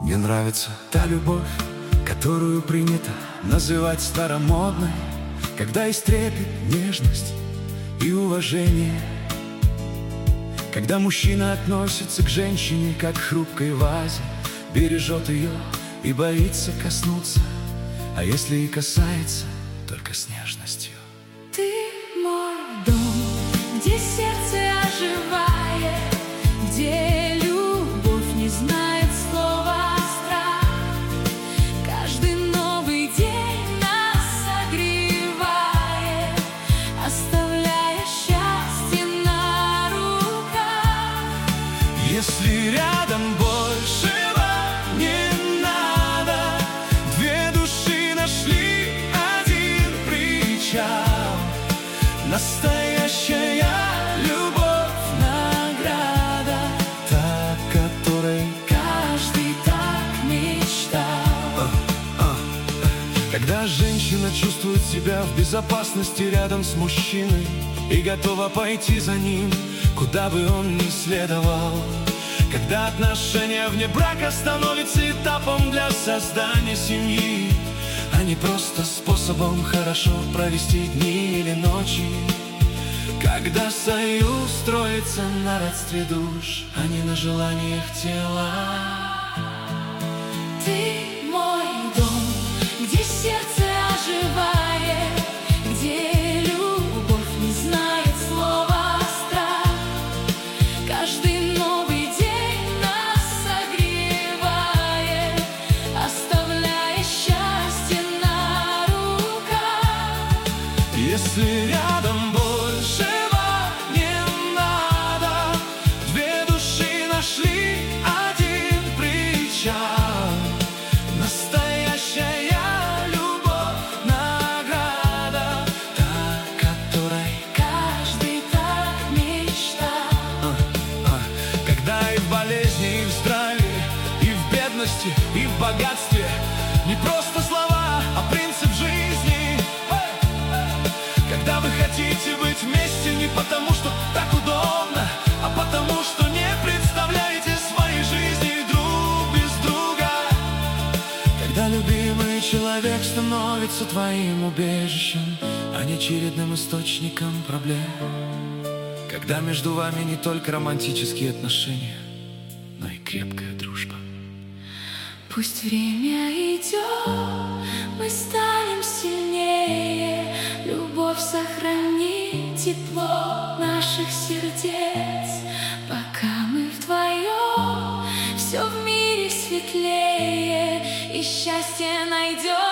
Мне нравится та любовь, которую принято называть старомодной, когда есть трепет, нежность и уважение, когда мужчина относится к женщине как к хрупкой вазе, бережет ее и боится коснуться, а если и касается, только с нежностью. Ты мой дом, где сердце оживает, где любовь не знает слова страх. Каждый новый день нас согревает, оставляя счастье на руках. Если рядом большего не надо, две души нашли один причал. Настоящая любовь — награда, та, которой каждый так мечтал. Когда женщина чувствует себя в безопасности рядом с мужчиной и готова пойти за ним, куда бы он ни следовал. Когда отношения вне брака становятся этапом для создания семьи, а не просто способом хорошо провести дни или ночи. Когда союз строится на родстве душ, а не на желаниях тела. Ты мой дом, где сердце оживает, где любовь не знает слова страх. Каждый новый день нас согревает, оставляя счастье на руках. Если рядом большего не надо, две души нашли один причал. Настоящая любовь — награда, та, которой Каждый так мечтал. Когда и в болезни, и в здравии, и в бедности, и в богатстве не просто слова, а принцип жизни. Когда вы хотите быть вместе не потому, что так удобно, а потому, что не представляете своей жизни друг без друга. Когда любимый человек становится твоим убежищем, а не очередным источником проблем. Когда между вами не только романтические отношения, но и крепкая дружба. Пусть время идет, мы станем сильнее. Любовь сохранит тепло наших сердец. Пока мы вдвоем, все в мире светлее, и счастье найдем.